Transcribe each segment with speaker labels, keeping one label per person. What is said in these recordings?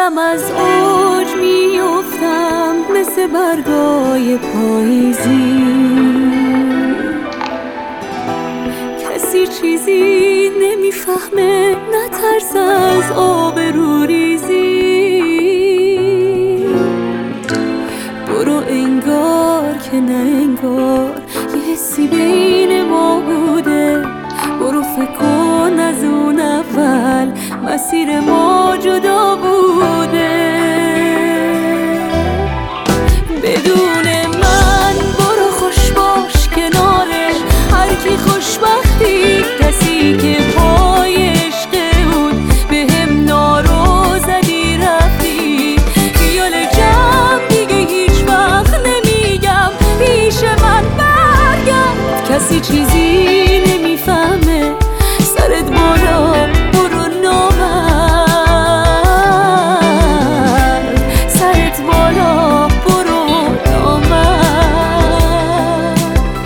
Speaker 1: دارم از اوج میافتم مثل برگای پاییزی. کسی چیزی نمیفهمه، نترس از آبروریزی. برو انگار که نه انگار یه حسی بین ما بوده. برو فکر کن از اون اول مسیر ما جدا بوده. بدون من برو خوش باش کنارش، هر کی خوشبختی کسی که پای عشق اون بهم نارو زدی رفتی. خیال جمع دیگه هیچ وقت نمیگم پیش من برگرد. کسی چیزی نمیفهمه، سرت بالا برو نامرد، سرت بالا برو نامرد.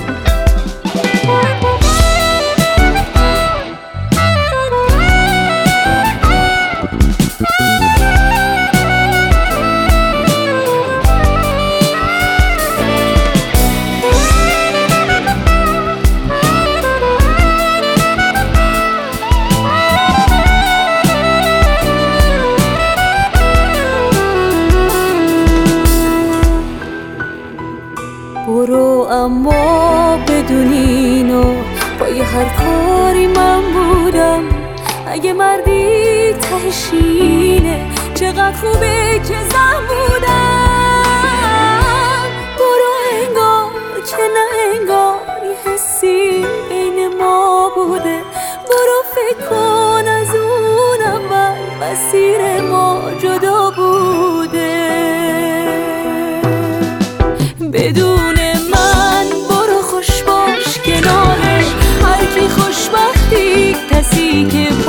Speaker 1: برو اما بدون اینو پای هر کاری من بودم. اگه مردی تهشینه چقدر خوبه که زن بودم. برو انگار که نه انگار یه حسی بین ما بوده. برو فکر کن از اون اول مسیر ما جدا بوده. بدون من برو خوش باش کنارش، هر کی خوشبختی کسی که